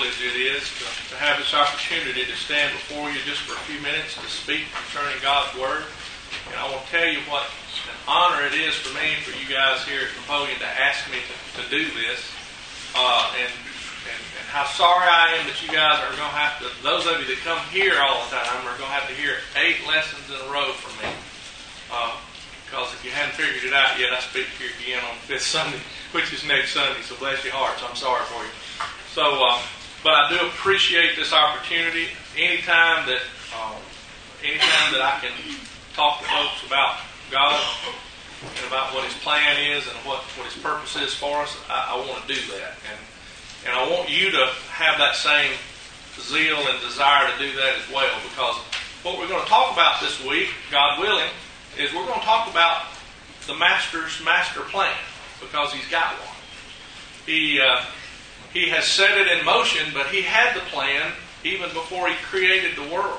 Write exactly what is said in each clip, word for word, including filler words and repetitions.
privilege it is to, to have this opportunity to stand before you just for a few minutes to speak concerning God's Word. And I want to tell you what an honor it is for me, for you guys here at Napoleon to ask me to, to do this. Uh, and, and, and how sorry I am that you guys are going to have to, those of you that come here all the time, are going to have to hear eight lessons in a row from me. Uh, because if you hadn't figured it out yet, I speak here again on the fifth Sunday, which is next Sunday, so bless your hearts. I'm sorry for you. So, uh, but I do appreciate this opportunity. Anytime that, uh, anytime that I can talk to folks about God and about what His plan is and what, what His purpose is for us, I, I want to do that. And and I want you to have that same zeal and desire to do that as well, because what we're going to talk about this week, God willing, is we're going to talk about the Master's master plan, because He's got one. He uh, He has set it in motion, but He had the plan even before He created the world.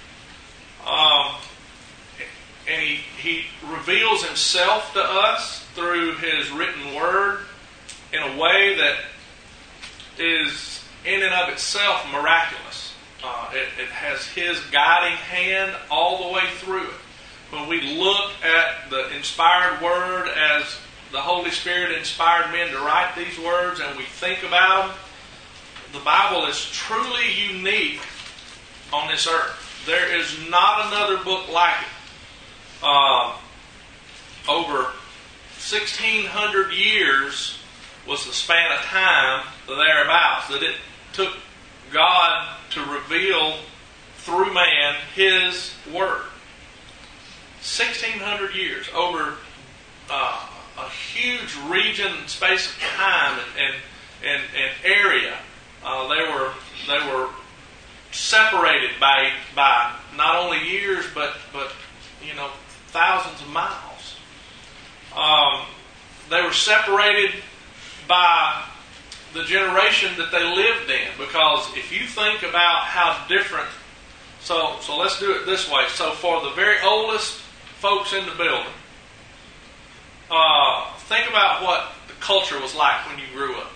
Um, and he, he reveals Himself to us through His written Word in a way that is in and of itself miraculous. Uh, it, it has His guiding hand all the way through it. When we look at the inspired Word as the Holy Spirit inspired men to write these words, and we think about them, the Bible is truly unique on this earth. There is not another book like it. Uh, over sixteen hundred years was the span of time thereabouts that it took God to reveal through man His Word. sixteen hundred years, over uh, a huge region, space of time, and and, and area. Uh, they were they were separated by by not only years, but but you know thousands of miles. Um, they were separated by the generation that they lived in, because if you think about how different, so so let's do it this way. So for the very oldest folks in the building, uh, think about what the culture was like when you grew up.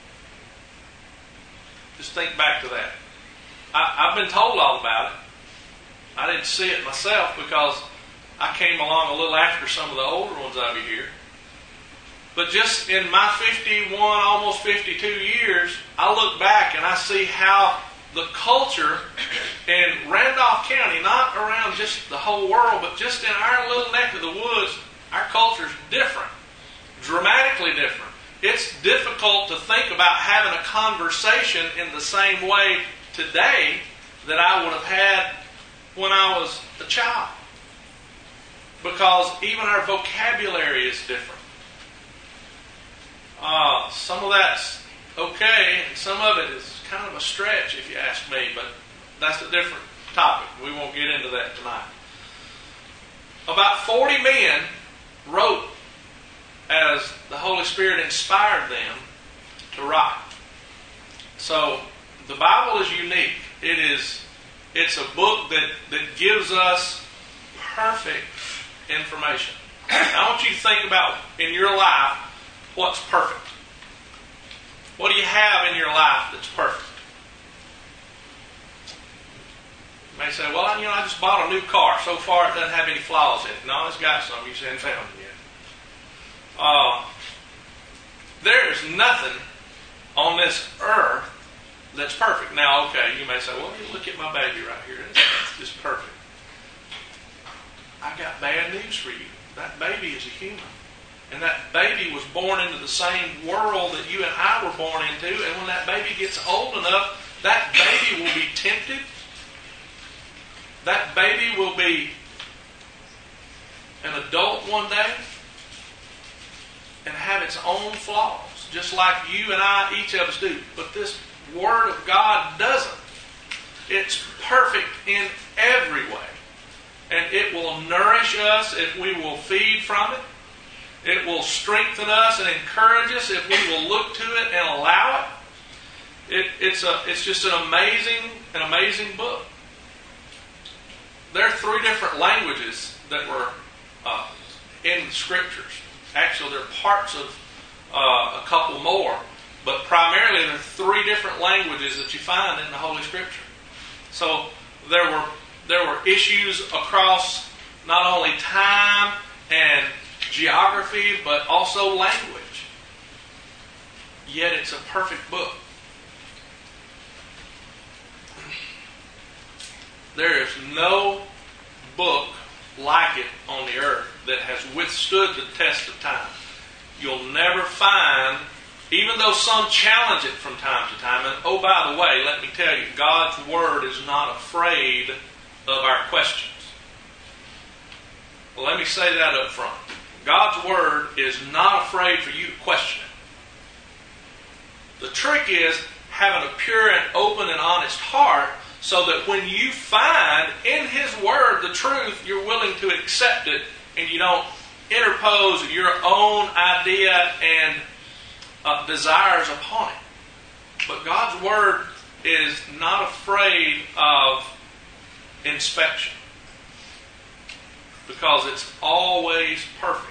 Just think back to that. I, I've been told all about it. I didn't see it myself because I came along a little after some of the older ones of you here. But just in my fifty-one, almost fifty-two years, I look back and I see how the culture in Randolph County, not around just the whole world, but just in our little neck of the woods, our culture is different. Dramatically different. It's difficult to think about having a conversation in the same way today that I would have had when I was a child. Because even our vocabulary is different. Uh, some of that's okay, and some of it is kind of a stretch if you ask me, but that's a different topic. We won't get into that tonight. About forty men wrote as the Holy Spirit inspired them to write. So the Bible is unique. It is it's a book that, that gives us perfect information. I want you to think about in your life what's perfect. What do you have in your life that's perfect? You may say, well, you know, I just bought a new car. So far it doesn't have any flaws in it. No, it's got some. You just haven't found them yet. Uh, there is nothing on this earth that's perfect. Now, okay, you may say, well, look at my baby right here. It's just perfect. I got bad news for you. That baby is a human. And that baby was born into the same world that you and I were born into. And when that baby gets old enough, that baby will be tempted. That baby will be an adult one day and have its own flaws, just like you and I, each of us do. But this Word of God doesn't. It's perfect in every way. And it will nourish us if we will feed from it. It will strengthen us and encourage us if we will look to it and allow it. it it's a it's just an amazing, an amazing book. There are three different languages that were uh, in the Scriptures. Actually, there are parts of uh, a couple more. But primarily there are three different languages that you find in the Holy Scripture. So there were there were issues across not only time and geography, but also language. Yet it's a perfect book. There is no book like it on the earth that has withstood the test of time. You'll never find, even though some challenge it from time to time, and oh, by the way, let me tell you, God's Word is not afraid of our questions. Well, let me say that up front. God's Word is not afraid for you to question it. The trick is having a pure and open and honest heart, so that when you find in His Word the truth, you're willing to accept it, and you don't interpose your own idea and uh, desires upon it. But God's Word is not afraid of inspection, because it's always perfect.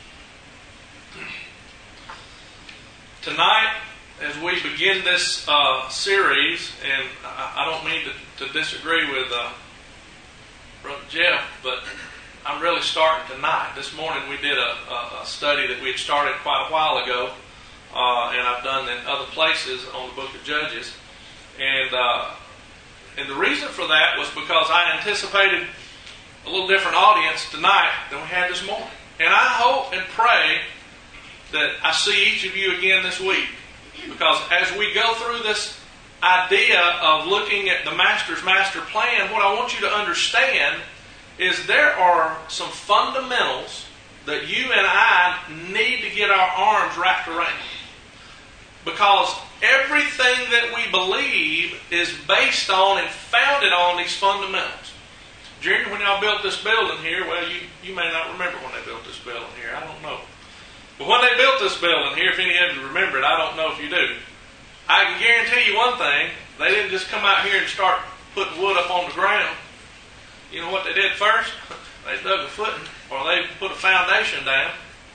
Tonight, as we begin this uh, series, and I, I don't mean to, to disagree with uh, Brother Jeff, but I'm really starting tonight. This morning we did a, a, a study that we had started quite a while ago, uh, and I've done in other places on the Book of Judges. And uh, and the reason for that was because I anticipated a little different audience tonight than we had this morning. And I hope and pray that I see each of you again this week. Because as we go through this idea of looking at the Master's master plan, what I want you to understand is there are some fundamentals that you and I need to get our arms wrapped around. Because everything that we believe is based on and founded on these fundamentals. Junior, when y'all built this building here, well, you, you may not remember when they built this building here. I don't know. But when they built this building here, if any of you remember it, I don't know if you do. I can guarantee you one thing. They didn't just come out here and start putting wood up on the ground. You know what they did first? They dug a footing, or they put a foundation down.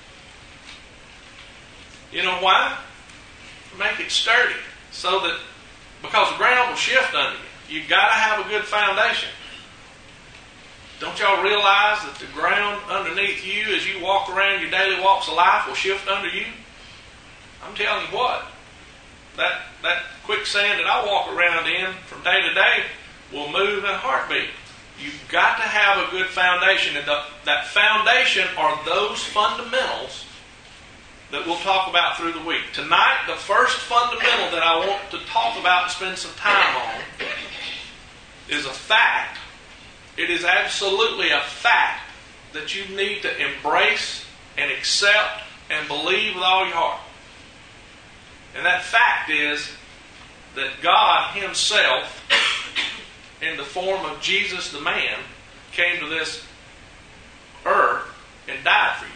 You know why? To make it sturdy. So that, because the ground will shift under you. You've got to have a good foundation. Don't y'all realize that the ground underneath you as you walk around your daily walks of life will shift under you? I'm telling you what, that, that quicksand that I walk around in from day to day will move in a heartbeat. You've got to have a good foundation, and the, that foundation are those fundamentals that we'll talk about through the week. Tonight, the first fundamental that I want to talk about and spend some time on is a fact. It is absolutely a fact that you need to embrace and accept and believe with all your heart. And that fact is that God Himself, in the form of Jesus the man, came to this earth and died for you.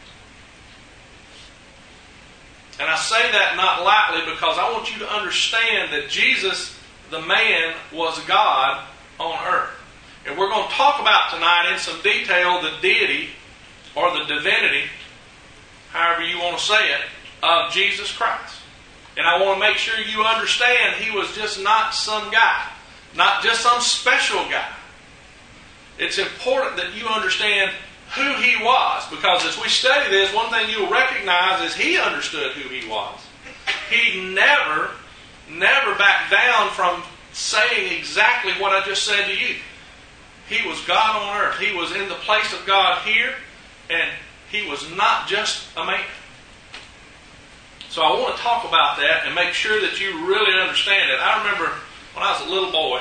And I say that not lightly, because I want you to understand that Jesus the man was God on earth. And we're going to talk about tonight in some detail the deity or the divinity, however you want to say it, of Jesus Christ. And I want to make sure you understand He was just not some guy, not just some special guy. It's important that you understand who He was, because as we study this, one thing you'll recognize is He understood who He was. He never, never backed down from saying exactly what I just said to you. He was God on earth. He was in the place of God here, and He was not just a man. So I want to talk about that and make sure that you really understand it. I remember when I was a little boy,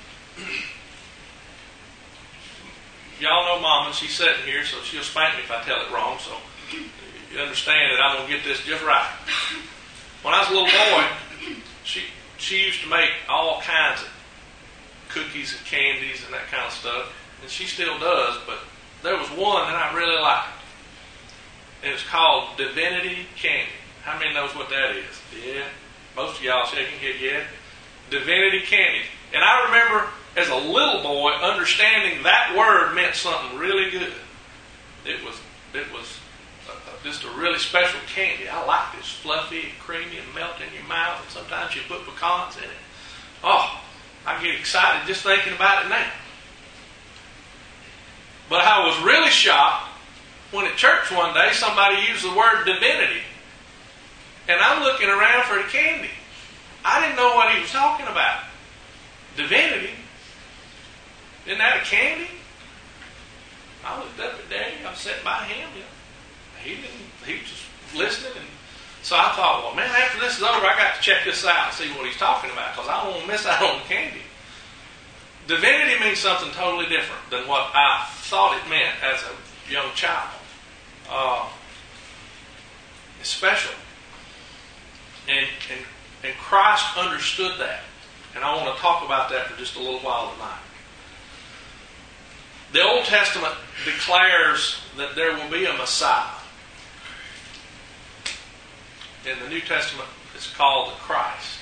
y'all know Mama, she's sitting here, so she'll spank me if I tell it wrong, so you understand that I'm going to get this just right. When I was a little boy, she, she used to make all kinds of cookies and candies and that kind of stuff. And she still does, but there was one that I really liked. And it's called Divinity Candy. How many knows what that is? Yeah. Most of y'all shaking your head, yeah. Divinity Candy. And I remember as a little boy understanding that word meant something really good. It was it was a, a just a really special candy. I like it. It's fluffy and creamy and melt in your mouth. And sometimes you put pecans in it. Oh, I get excited just thinking about it now. But I was really shocked when at church one day somebody used the word divinity. And I'm looking around for the candy. I didn't know what he was talking about. Divinity? Isn't that a candy? I looked up at Daddy. I sat by him. You know, he didn't. He was just listening. And so I thought, well, man, after this is over, I got to check this out and see what he's talking about because I don't want to miss out on the candy. Divinity means something totally different than what I thought it meant as a young child. Uh, it's special. And, and, and Christ understood that. And I want to talk about that for just a little while tonight. The Old Testament declares that there will be a Messiah. In the New Testament, it's called the Christ.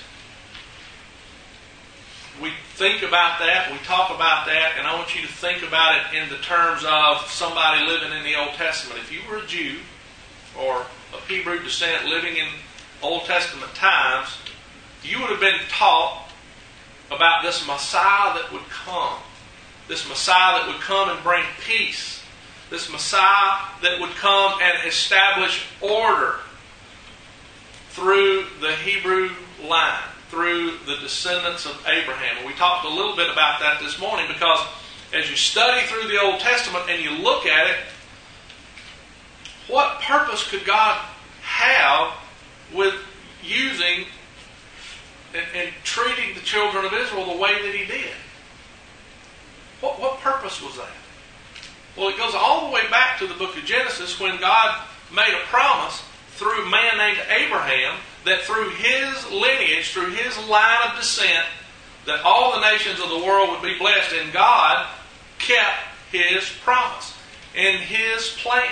We think about that, we talk about that, and I want you to think about it in the terms of somebody living in the Old Testament. If you were a Jew or of Hebrew descent living in Old Testament times, you would have been taught about this Messiah that would come. This Messiah that would come and bring peace. This Messiah that would come and establish order through the Hebrew line, through the descendants of Abraham. And we talked a little bit about that this morning because as you study through the Old Testament and you look at it, what purpose could God have with using and, and treating the children of Israel the way that He did? What, what purpose was that? Well, it goes all the way back to the book of Genesis when God made a promise through a man named Abraham that through his lineage, through his line of descent, that all the nations of the world would be blessed. And God kept His promise and His plan.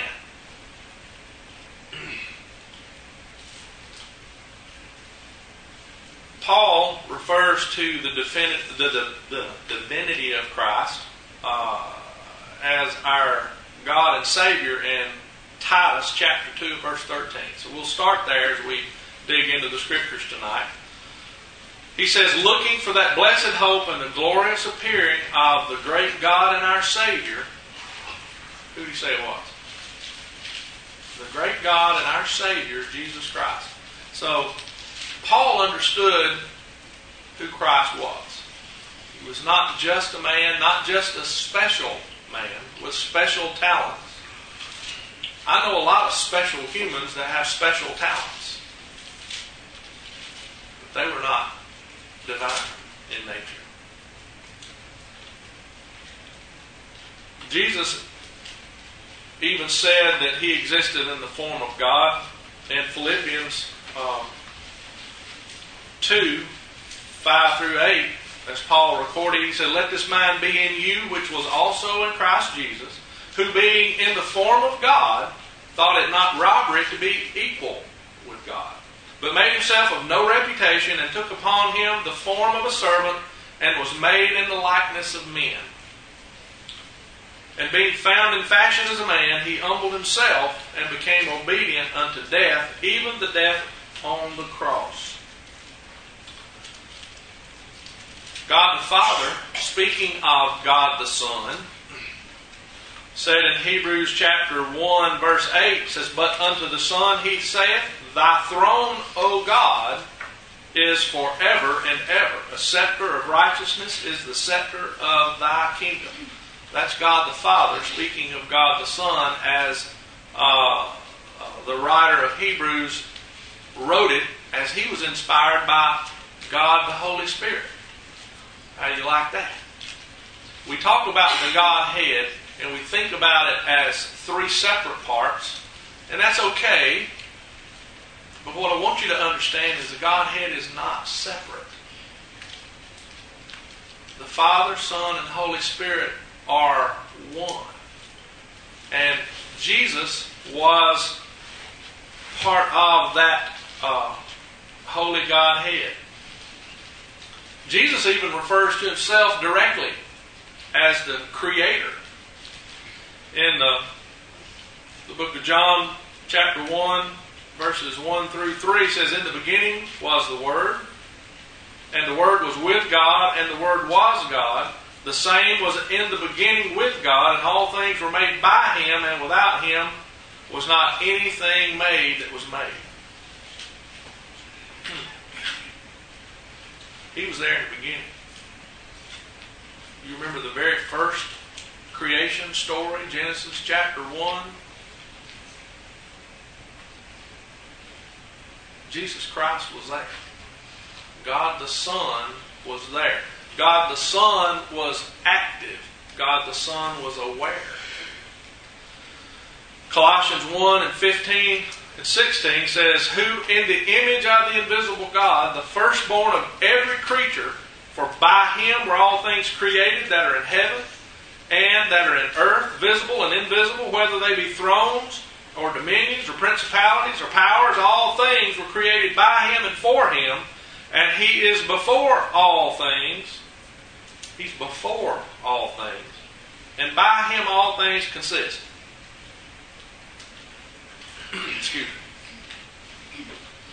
Paul refers to the, defini- the, the, the divinity of Christ uh, as our God and Savior in Titus chapter two, verse thirteen. So we'll start there as we dig into the Scriptures tonight. He says, looking for that blessed hope and the glorious appearing of the great God and our Savior. Who did he say it was? The great God and our Savior, Jesus Christ. So Paul understood who Christ was. He was not just a man, not just a special man with special talents. I know a lot of special humans that have special talents. But they were not divine in nature. Jesus even said that He existed in the form of God. In Philippians um, two, five through eight, as Paul recorded, he said, let this mind be in you, which was also in Christ Jesus, who being in the form of God, thought it not robbery to be equal with God, but made Himself of no reputation, and took upon Him the form of a servant, and was made in the likeness of men. And being found in fashion as a man, He humbled Himself, and became obedient unto death, even the death on the cross. God the Father, speaking of God the Son, said in Hebrews chapter one, verse eight, says, but unto the Son He saith, Thy throne, O God, is forever and ever. A scepter of righteousness is the scepter of Thy kingdom. That's God the Father speaking of God the Son as uh, uh, the writer of Hebrews wrote it as he was inspired by God the Holy Spirit. How do you like that? We talk about the Godhead and we think about it as three separate parts, and that's okay. But what I want you to understand is the Godhead is not separate. The Father, Son, and Holy Spirit are one. And Jesus was part of that uh, Holy Godhead. Jesus even refers to Himself directly as the Creator. In the, the book of John, chapter one, verses one through three says, "In the beginning was the Word, and the Word was with God, and the Word was God. The same was in the beginning with God, and all things were made by Him, and without Him was not anything made that was made." He was there in the beginning. You remember the very first creation story, Genesis chapter one? Jesus Christ was there. God the Son was there. God the Son was active. God the Son was aware. Colossians one and fifteen and sixteen says, "Who in the image of the invisible God, the firstborn of every creature, for by Him were all things created that are in heaven and that are in earth, visible and invisible, whether they be thrones or dominions or principalities or powers, all things were created by Him and for Him, and He is before all things." He's before all things. "And by Him all things consist." Excuse me.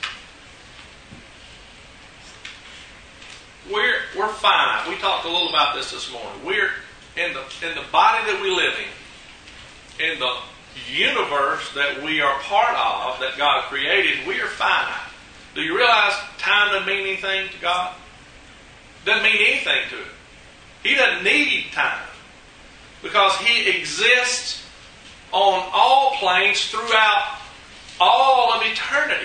We're, we're finite. We talked a little about this this morning. We're in the, in the body that we live in, in the universe that we are part of, that God created, we are finite. Do you realize time doesn't mean anything to God? Doesn't mean anything to it. He doesn't need time, because He exists on all planes throughout all of eternity.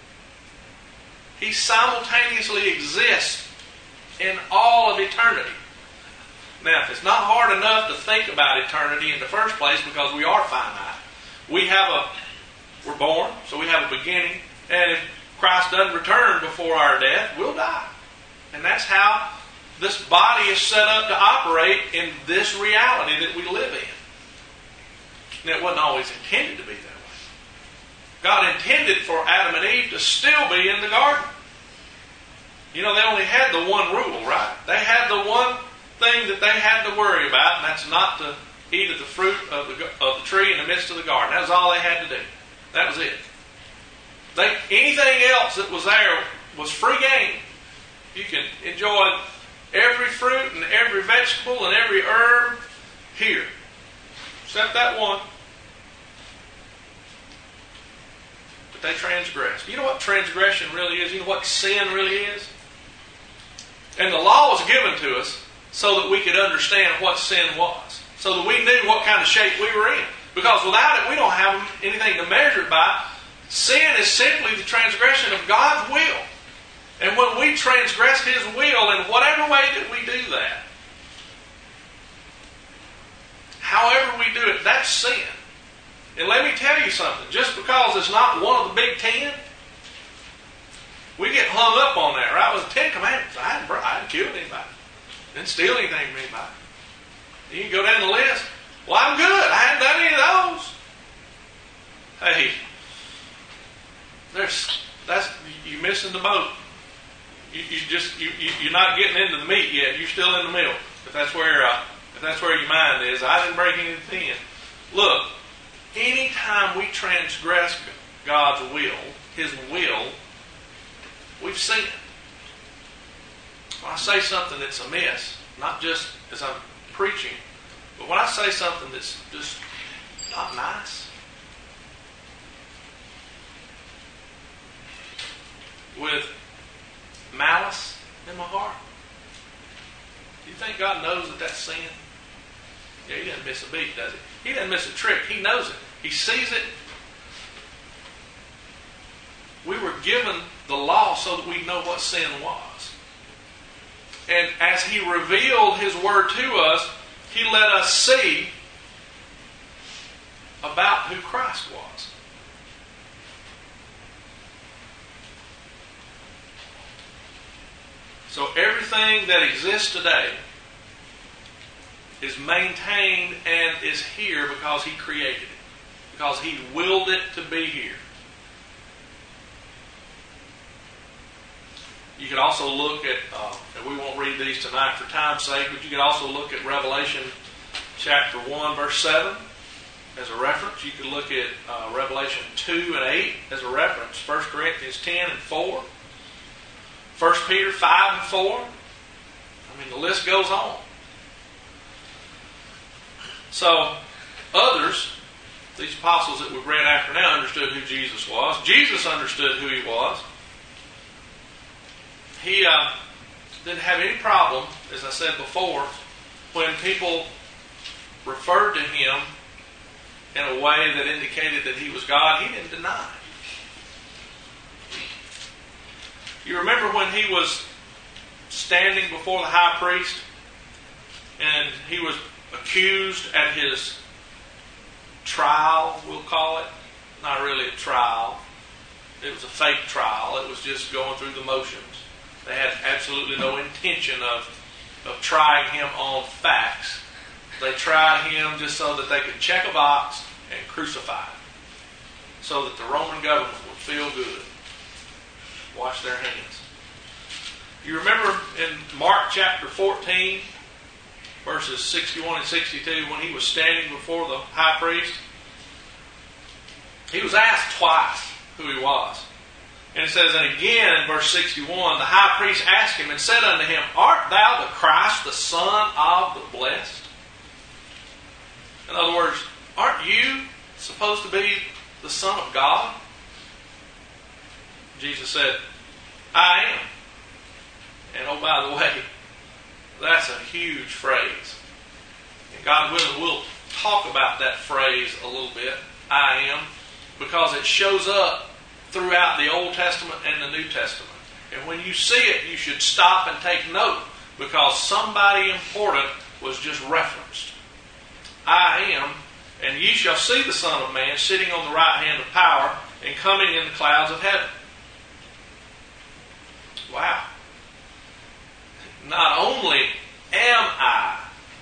He simultaneously exists in all of eternity. Now, if it's not hard enough to think about eternity in the first place, because we are finite, we have a, we're born, so we have a beginning, and if Christ doesn't return before our death, we'll die. And that's how this body is set up to operate in this reality that we live in. And it wasn't always intended to be that way. God intended for Adam and Eve to still be in the garden. You know, they only had the one rule, right? They had the one thing that they had to worry about, and that's not to eat of the fruit of the, of the tree in the midst of the garden. That was all they had to do. That was it. They, anything else that was there was free game. You can enjoy every fruit and every vegetable and every herb here, except that one. But they transgressed. You know what transgression really is? You know what sin really is? And the law was given to us so that we could understand what sin was, so that we knew what kind of shape we were in. Because without it, we don't have anything to measure it by. Sin is simply the transgression of God's will. And when we transgress His will in whatever way that we do that, however we do it, that's sin. And let me tell you something. Just because it's not one of the big ten, we get hung up on that, right? It was the Ten Commandments. I hadn't, I hadn't killed anybody. Didn't steal anything from anybody. You can go down the list. Well, I'm good. I hadn't done any of those. Hey, there's that's you're missing the boat. You, you just you, you you're not getting into the meat yet. You're still in the milk. If that's where uh, if that's where your mind is, I didn't break anything in. Look, anytime we transgress God's will, His will, we've sinned. When I say something that's amiss, not just as I'm preaching, but when I say something that's just not nice, with malice in my heart, do you think God knows that that's sin? Yeah, He doesn't miss a beat, does He? He doesn't miss a trick. He knows it. He sees it. We were given the law so that we know what sin was. And as He revealed His Word to us, He let us see about who Christ was. So everything that exists today is maintained and is here because He created it. Because He willed it to be here. You could also look at, uh, and we won't read these tonight for time's sake, but you could also look at Revelation chapter one, verse seven. as a reference. You could look at uh, Revelation two and eight as a reference. First Corinthians ten and four. First Peter five and four. I mean, the list goes on. So, others, these apostles that we've read after now, understood who Jesus was. Jesus understood who He was. He uh, didn't have any problem, as I said before, when people referred to Him in a way that indicated that He was God. He didn't deny. You remember when He was standing before the high priest and He was accused at His trial, we'll call it. Not really a trial. It was a fake trial. It was just going through the motions. They had absolutely no intention of, of trying Him on facts. They tried Him just so that they could check a box and crucify Him, so that the Roman government would feel good, wash their hands. You remember in Mark chapter fourteen, verses sixty-one and sixty-two, when He was standing before the high priest, He was asked twice who He was. And it says, and again in verse sixty-one, the high priest asked Him and said unto Him, Art thou the Christ, the Son of the Blessed? In other words, aren't you supposed to be the Son of God? Jesus said, I am. And oh, by the way, that's a huge phrase. And God willing, we'll talk about that phrase a little bit, I am, because it shows up throughout the Old Testament and the New Testament. And when you see it, you should stop and take note, because somebody important was just referenced. I am, and ye shall see the Son of Man sitting on the right hand of power and coming in the clouds of heaven. Wow. Not only am I,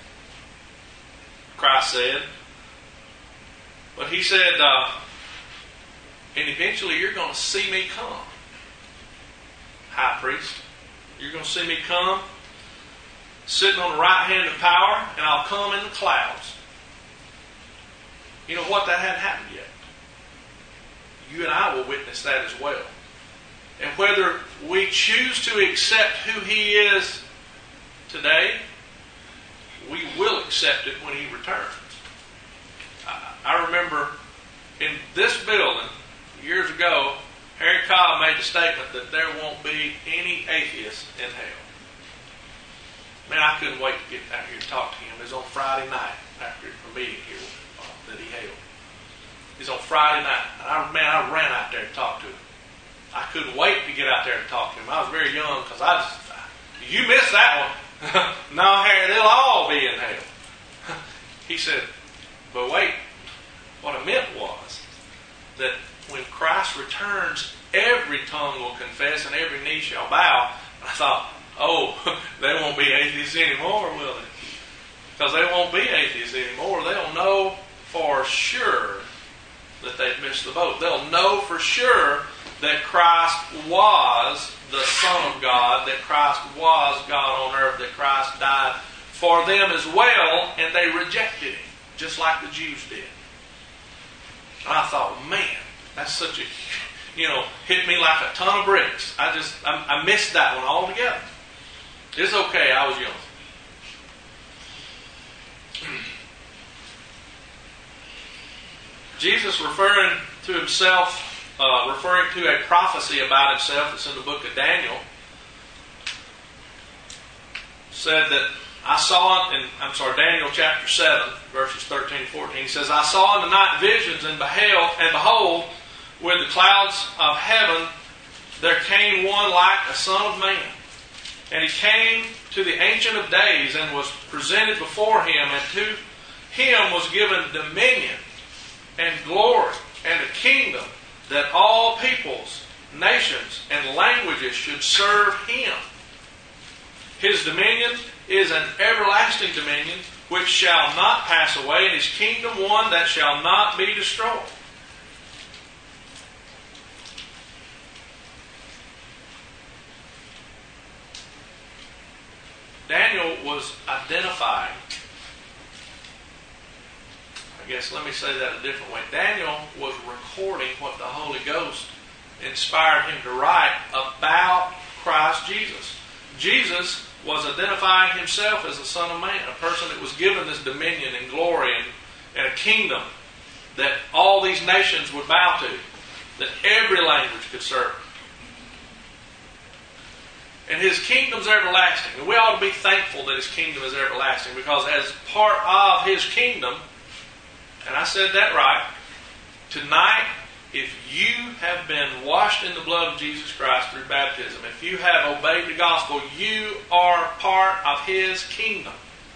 Christ said, but He said, uh, and eventually you're going to see me come. High priest, you're going to see me come, sitting on the right hand of power, and I'll come in the clouds. You know what? That hadn't happened yet. You and I will witness that as well. And whether we choose to accept who He is today, we will accept it when He returns. I, I remember in this building, years ago, Harry Cobb made the statement that there won't be any atheists in hell. Man, I couldn't wait to get out here and talk to him. It was on Friday night after a meeting here uh, that he held. It was on Friday night. And I, man, I ran out there to talk to him. I couldn't wait to get out there and talk to him. I was very young because I just, you missed that one. No, Harry, they'll all be in hell. He said, but wait, what I meant was that when Christ returns, every tongue will confess and every knee shall bow. And I thought, oh, they won't be atheists anymore, will they? Because they won't be atheists anymore. They'll know for sure that they've missed the boat. They'll know for sure that Christ was the Son of God, that Christ was God on earth, that Christ died for them as well, and they rejected Him, just like the Jews did. And I thought, man, that's such a, you know, hit me like a ton of bricks. I just, I, I missed that one altogether. It's okay, I was young. Jesus referring to Himself, uh, referring to a prophecy about Himself that's in the book of Daniel, said that I saw in, I'm sorry, Daniel chapter seven, verses thirteen and fourteen, he says, I saw in the night visions, and beheld, and behold, with the clouds of heaven, there came one like a son of man. And he came to the Ancient of Days, and was presented before Him, and to Him was given dominion, and glory, and a kingdom, that all peoples, nations, and languages should serve Him. His dominion is an everlasting dominion, which shall not pass away, and His kingdom one that shall not be destroyed. Daniel was identifying I guess let me say that a different way. Daniel was recording what the Holy Ghost inspired him to write about Christ Jesus. Jesus was identifying himself as the Son of Man, a person that was given this dominion and glory and, and a kingdom that all these nations would bow to, that every language could serve. And His kingdom's everlasting. And we ought to be thankful that His kingdom is everlasting, because as part of His kingdom, and I said that right, tonight, if you have been washed in the blood of Jesus Christ through baptism, if you have obeyed the gospel, you are part of His kingdom.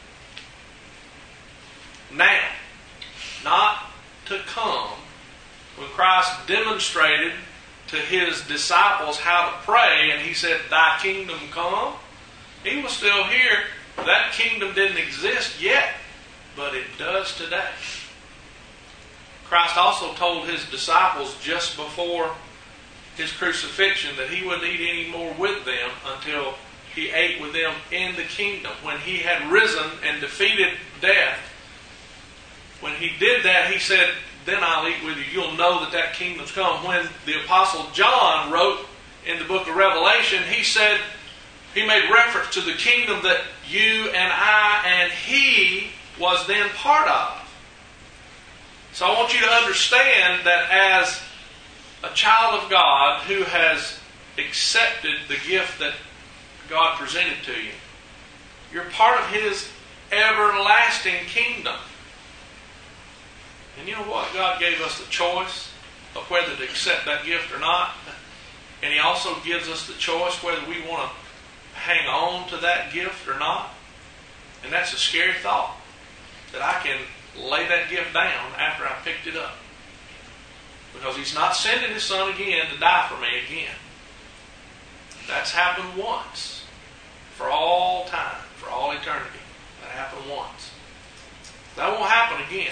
Now, not to come, when Christ demonstrated to His disciples how to pray, and He said, "Thy kingdom come," He was still here. That kingdom didn't exist yet, but it does today. Christ also told His disciples just before His crucifixion that He wouldn't eat any more with them until He ate with them in the kingdom. When He had risen and defeated death, when He did that, He said, "Then I'll eat with you. You'll know that that kingdom's come." When the Apostle John wrote in the book of Revelation, he said, he made reference to the kingdom that you and I and he was then part of. So I want you to understand that as a child of God who has accepted the gift that God presented to you, you're part of His everlasting kingdom. And you know what? God gave us the choice of whether to accept that gift or not. And He also gives us the choice whether we want to hang on to that gift or not. And that's a scary thought, that I can lay that gift down after I picked it up. Because He's not sending His Son again to die for me again. That's happened once. For all time. For all eternity. That happened once. That won't happen again.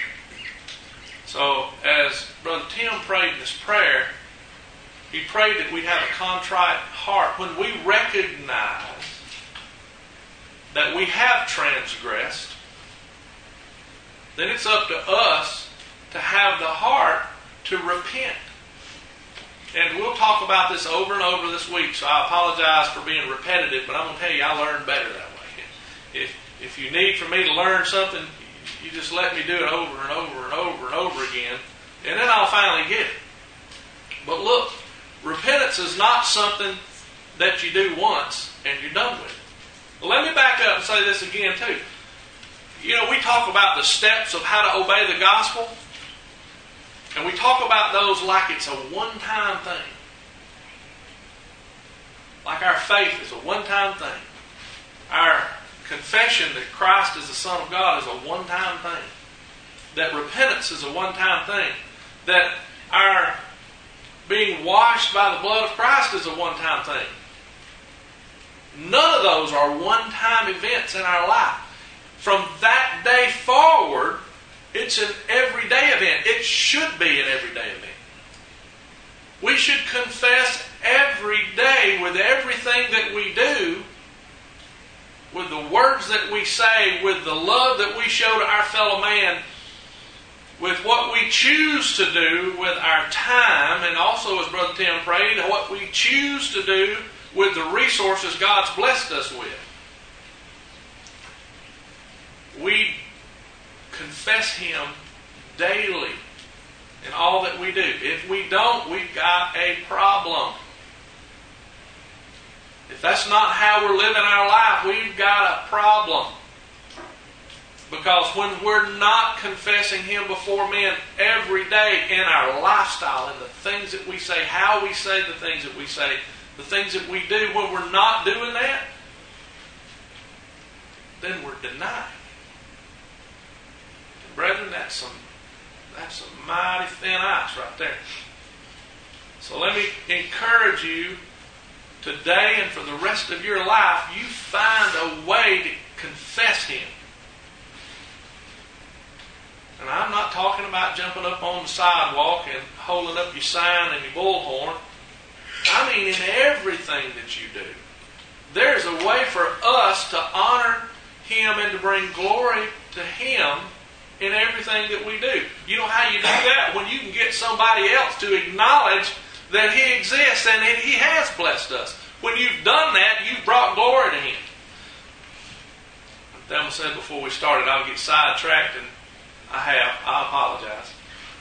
So, as Brother Tim prayed this prayer, he prayed that we'd have a contrite heart. When we recognize that we have transgressed, then it's up to us to have the heart to repent. And we'll talk about this over and over this week, so I apologize for being repetitive, but I'm going to tell you, I learned better that way. If, if you need for me to learn something, you just let me do it over and over and over and over again, and then I'll finally get it. But look, repentance is not something that you do once and you're done with it. Well, let me back up and say this again too. You know, we talk about the steps of how to obey the gospel, and we talk about those like it's a one-time thing. Like our faith is a one-time thing. Our confession that Christ is the Son of God is a one-time thing. That repentance is a one-time thing. That our being washed by the blood of Christ is a one-time thing. None of those are one-time events in our life. From that day forward, it's an everyday event. It should be an everyday event. We should confess every day with everything that we do, with the words that we say, with the love that we show to our fellow man, with what we choose to do with our time, and also, as Brother Tim prayed, what we choose to do with the resources God's blessed us with. We confess Him daily in all that we do. If we don't, we've got a problem. If that's not how we're living our life, we've got a problem. Because when we're not confessing Him before men every day in our lifestyle, in the things that we say, how we say the things that we say, the things that we do, when we're not doing that, then we're denying. And brethren, that's some, that's some mighty thin ice right there. So let me encourage you today and for the rest of your life, you find a way to confess Him. And I'm not talking about jumping up on the sidewalk and holding up your sign and your bullhorn. I mean in everything that you do. There's a way for us to honor Him and to bring glory to Him in everything that we do. You know how you do that? When you can get somebody else to acknowledge that He exists and that He has blessed us. When you've done that, you've brought glory to Him. Thelma said before we started, I'll get sidetracked, and I have. I apologize.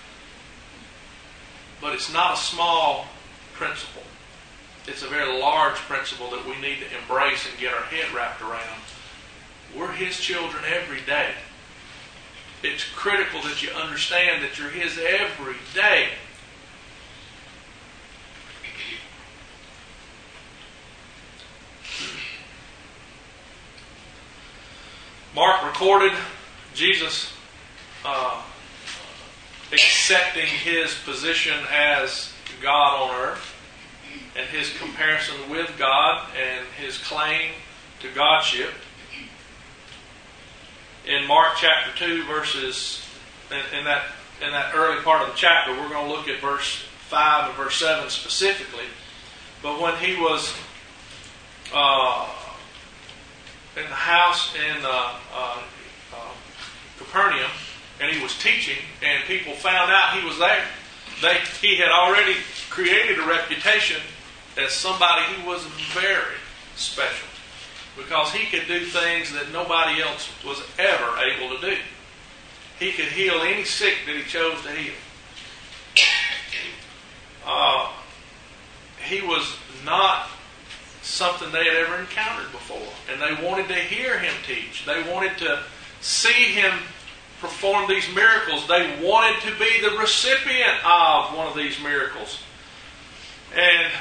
But it's not a small principle. It's a very large principle that we need to embrace and get our head wrapped around. We're His children every day. It's critical that you understand that you're His every day. Mark recorded Jesus uh, accepting His position as God on earth, and His comparison with God and His claim to Godship. In Mark chapter two, verses, in, in that in that early part of the chapter, we're going to look at verse five and verse seven specifically. But when He was uh, in the house in uh, uh, uh, Capernaum, and He was teaching, and people found out He was there, they He had already created a reputation as somebody who was very special, because He could do things that nobody else was ever able to do. He could heal any sick that He chose to heal. Uh, he was not something they had ever encountered before, and they wanted to hear Him teach. They wanted to see Him perform these miracles. They wanted to be the recipient of one of these miracles. And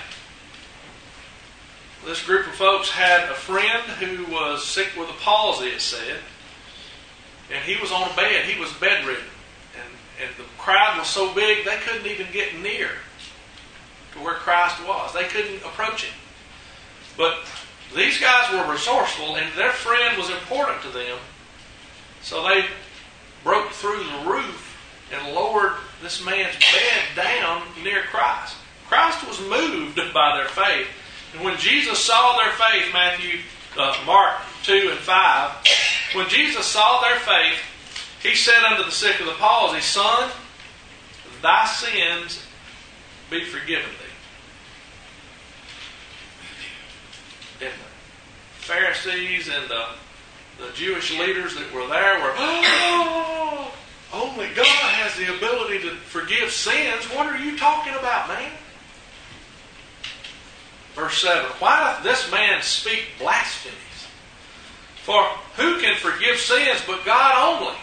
this group of folks had a friend who was sick with a palsy, it said. And he was on a bed. He was bedridden. And, and the crowd was so big they couldn't even get near to where Christ was. They couldn't approach Him. But these guys were resourceful, and their friend was important to them. So they broke through the roof and lowered this man's bed down near Christ. Christ was moved by their faith. And when Jesus saw their faith, Matthew, uh, Mark two and five, when Jesus saw their faith, He said unto the sick of the palsy, Son, thy sins be forgiven thee. And the Pharisees and the, the Jewish leaders that were there were, oh, only God has the ability to forgive sins. What are you talking about, man? Verse seven, why doth this man speak blasphemies? For who can forgive sins but God only?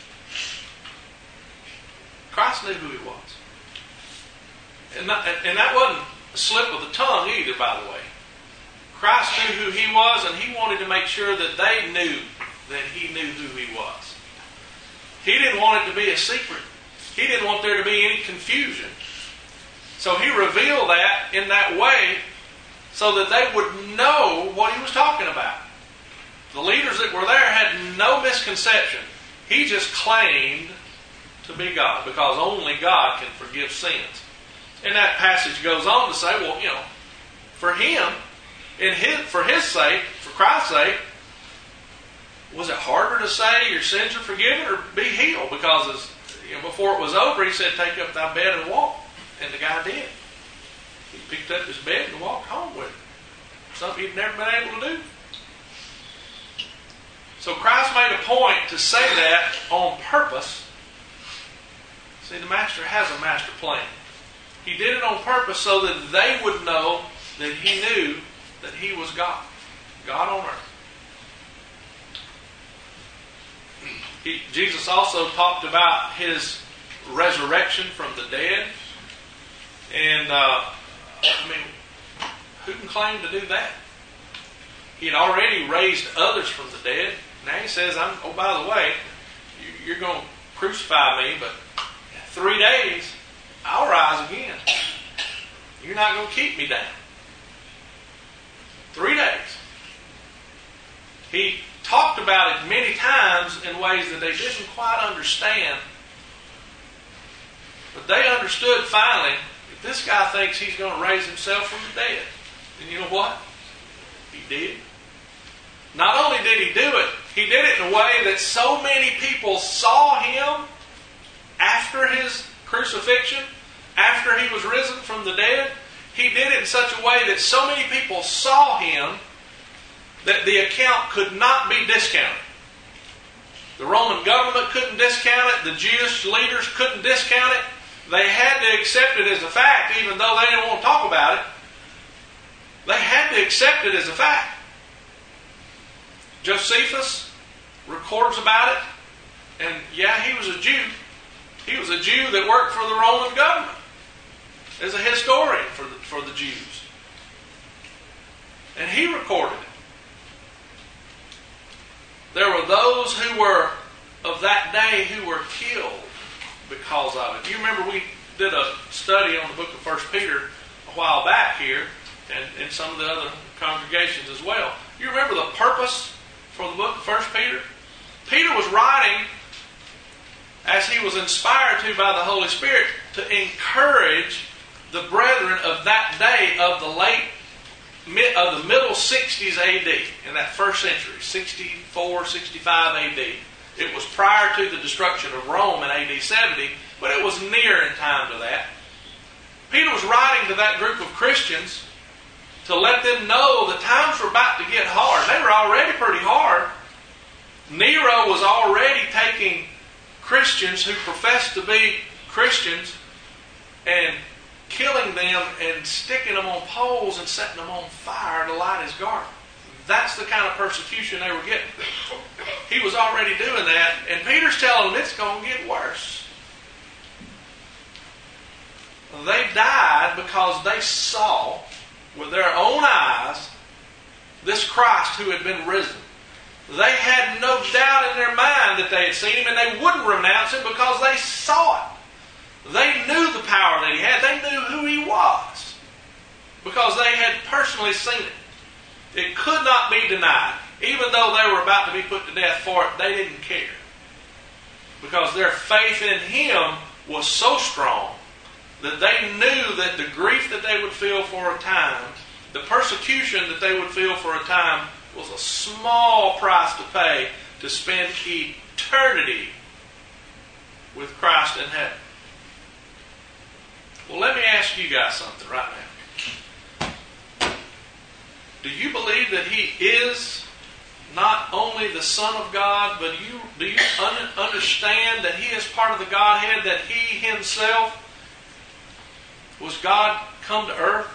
Christ knew who He was. And that, and that wasn't a slip of the tongue either, by the way. Christ knew who He was, and He wanted to make sure that they knew that He knew who He was. He didn't want it to be a secret. He didn't want there to be any confusion. So He revealed that in that way so that they would know what He was talking about. The leaders that were there had no misconception. He just claimed to be God, because only God can forgive sins. And that passage goes on to say, well, you know, for Him, in his, for His sake, for Christ's sake, was it harder to say your sins are forgiven or be healed? Because as, you know, before it was over, He said, take up thy bed and walk. And the guy did. He picked up his bed and walked home with it. Something he'd never been able to do. So Christ made a point to say that on purpose. See, the Master has a master plan. He did it on purpose so that they would know that He knew that He was God. God on earth. He, Jesus also talked about His resurrection from the dead. And, uh, I mean, who can claim to do that? He had already raised others from the dead. Now He says, I'm, oh, by the way, you're going to crucify me, but three days, I'll rise again. You're not going to keep me down. Three days. He talked about it many times in ways that they didn't quite understand. But they understood finally, if this guy thinks he's going to raise himself from the dead, then you know what? He did. Not only did he do it, he did it in a way that so many people saw him after his crucifixion, after he was risen from the dead. He did it in such a way that so many people saw him that the account could not be discounted. The Roman government couldn't discount it. The Jewish leaders couldn't discount it. They had to accept it as a fact, even though they didn't want to talk about it. They had to accept it as a fact. Josephus records about it, and yeah, he was a Jew. He was a Jew that worked for the Roman government as a historian for the, for the Jews. And he recorded it. There were those who were of that day who were killed because of it. You remember we did a study on the book of First Peter a while back here, and in some of the other congregations as well. You remember the purpose for the book of First Peter? Peter was writing as he was inspired to by the Holy Spirit to encourage the brethren of that day of the late Mid, of the middle sixties A D, in that first century, sixty-four, sixty-five A D. It was prior to the destruction of Rome in A D seventy, but it was near in time to that. Peter was writing to that group of Christians to let them know the times were about to get hard. They were already pretty hard. Nero was already taking Christians who professed to be Christians and killing them and sticking them on poles and setting them on fire to light his garden. That's the kind of persecution they were getting. He was already doing that, and Peter's telling them it's going to get worse. They died because they saw with their own eyes this Christ who had been risen. They had no doubt in their mind that they had seen him, and they wouldn't renounce him because they saw it. They knew the power that he had. They knew who he was because they had personally seen it. It could not be denied. Even though they were about to be put to death for it, they didn't care because their faith in him was so strong that they knew that the grief that they would feel for a time, the persecution that they would feel for a time, was a small price to pay to spend eternity with Christ in heaven. Well, let me ask you guys something right now. Do you believe that he is not only the Son of God, but you, do you un- understand that he is part of the Godhead, that he himself was God come to earth?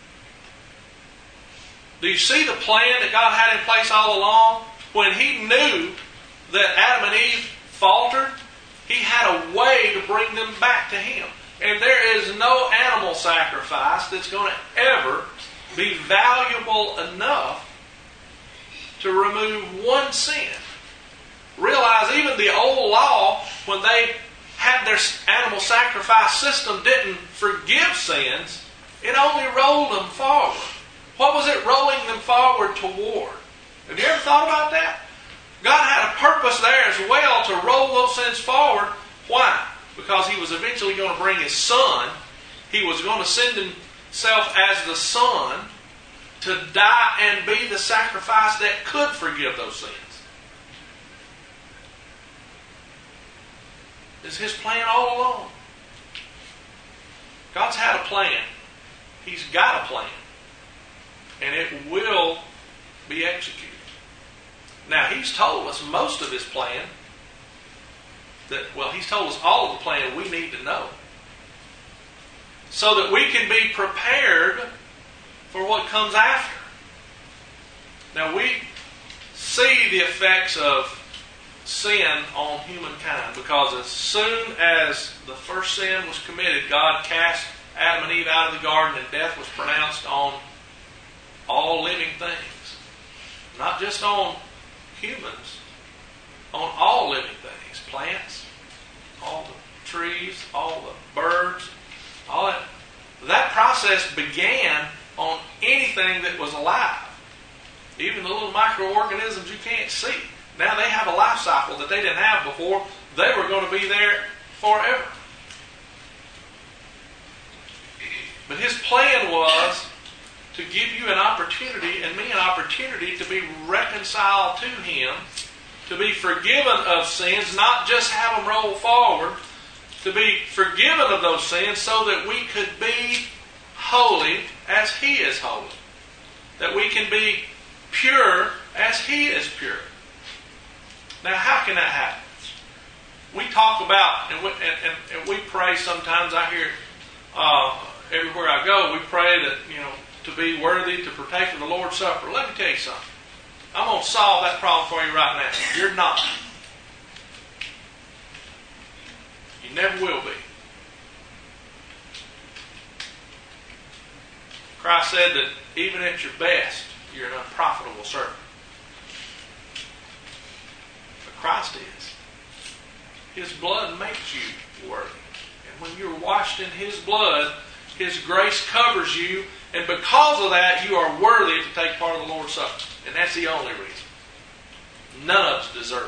Do you see the plan that God had in place all along? When he knew that Adam and Eve faltered, he had a way to bring them back to him. And there is no animal sacrifice that's going to ever be valuable enough to remove one sin. Realize even the old law, when they had their animal sacrifice system, didn't forgive sins. It only rolled them forward. What was it rolling them forward toward? Have you ever thought about that? God had a purpose there as well to roll those sins forward. Why? Because he was eventually going to bring his Son. He was going to send himself as the Son to die and be the sacrifice that could forgive those sins. It's his plan all along. God's had a plan. He's got a plan. And it will be executed. Now, he's told us most of his plan. That, well, he's told us all of the plan we need to know. So that we can be prepared for what comes after. Now, we see the effects of sin on humankind, because as soon as the first sin was committed, God cast Adam and Eve out of the garden, and death was pronounced on all living things. Not just on humans, on all living things. Plants, all the trees, all the birds, all that. That process began on anything that was alive. Even the little microorganisms you can't see. Now they have a life cycle that they didn't have before. They were going to be there forever. But his plan was to give you an opportunity and me an opportunity to be reconciled to Him, to be forgiven of sins, not just have them roll forward, to be forgiven of those sins so that we could be holy as He is holy. That we can be pure as He is pure. Now, how can that happen? We talk about, and we, and, and, and we pray sometimes, I hear uh, everywhere I go, we pray that, you know, to be worthy to partake of the Lord's Supper. Let me tell you something. I'm going to solve that problem for you right now. You're not. You never will be. Christ said that even at your best, you're an unprofitable servant. But Christ is. His blood makes you worthy. And when you're washed in His blood, His grace covers you, and because of that, you are worthy to take part of the Lord's Supper. And that's the only reason. None of us deserve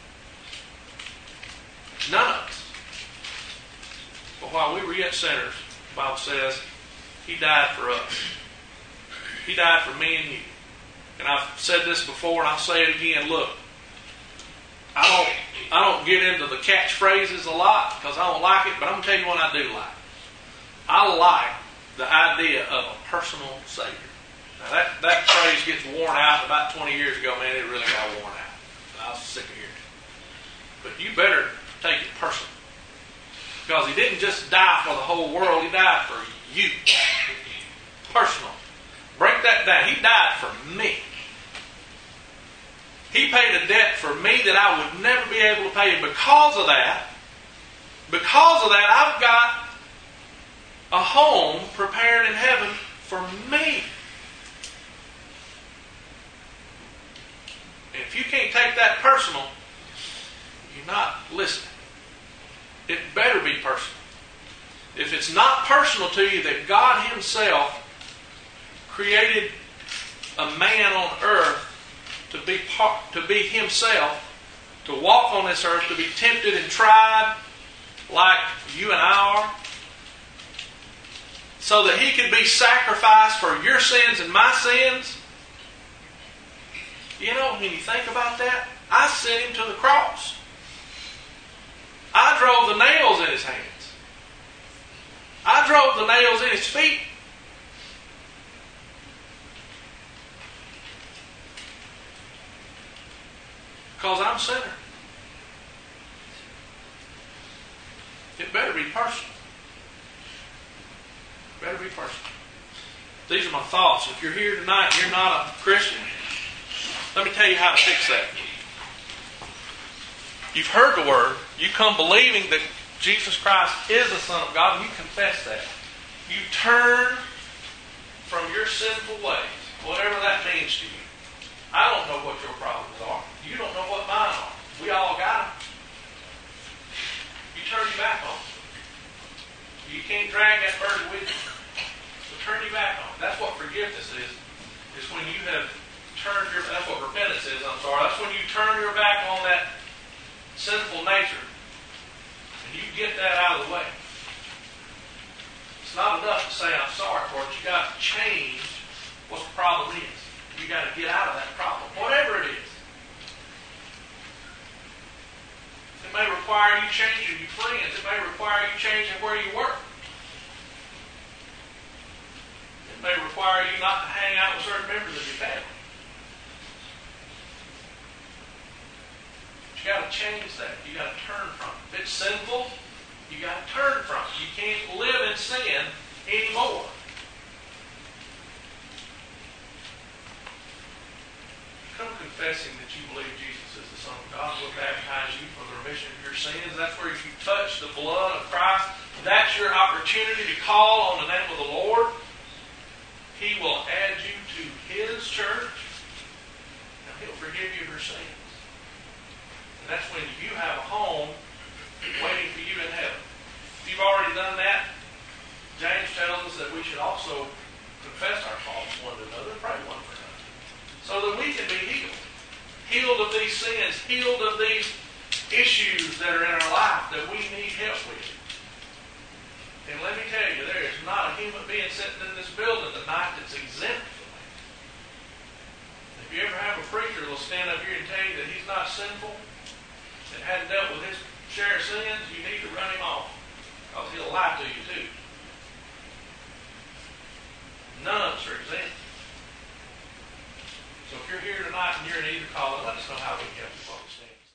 it. None of us. But while we were yet sinners, the Bible says, He died for us. He died for me and you. And I've said this before, and I'll say it again. Look, I don't I don't get into the catchphrases a lot because I don't like it, but I'm going to tell you what I do like. I like the idea of a personal Savior. Now that, that phrase gets worn out. About twenty years ago, man, it really got worn out. I was sick of hearing it. But you better take it personal. Because He didn't just die for the whole world. He died for you. Personal. Break that down. He died for me. He paid a debt for me that I would never be able to pay. And because of that, because of that, I've got a home prepared in heaven for me. And if you can't take that personal, you're not listening. It better be personal. If it's not personal to you that God Himself created a man on earth to be part, to be Himself, to walk on this earth, to be tempted and tried like you and I are, so that He could be sacrificed for your sins and my sins. You know, when you think about that, I sent Him to the cross. I drove the nails in His hands. I drove the nails in His feet. Because I'm a sinner. It better be personal. It better be personal. These are my thoughts. If you're here tonight and you're not a Christian, let me tell you how to fix that. You've heard the Word. You come believing that Jesus Christ is the Son of God, and you confess that. You turn from your sinful ways, whatever that means to you. I don't know what your problems are. You don't know what mine are. We all got them. You turn your back on them. You can't drag that burden with you. So turn your back on it. That's what forgiveness is. Is when you have turned your, that's what repentance is, I'm sorry. That's when you turn your back on that sinful nature. And you get that out of the way. It's not enough to say I'm sorry for it. You got to change what the problem is. You got to get out of that problem, whatever it is. It may require you changing your friends. It may require you changing where you work. It may require you not to hang out with certain members of your family. But you got to change that. You got to turn from it. If it's sinful, you got to turn from it. You can't live in sin anymore. Come confessing that you believe Jesus is the Son of God will baptize you for the remission of your sins. That's where if you touch the blood of Christ, that's your opportunity to call on the name of the Lord. He will add you to His church, and He'll forgive you your sins. And that's when you have a home waiting for you in heaven. If you've already done that, James tells us that we should also confess our faults one to another and pray one for another, so that we can be healed. Healed of these sins, healed of these issues that are in our life that we need help with. And let me tell you, there is not a human being sitting in this building tonight that's exempt sinful and hadn't dealt with his share of sins, you need to run him off. Because he'll lie to you too. None of us are exempt. So if you're here tonight and you're in either calling, let us know how we can help you folks stand.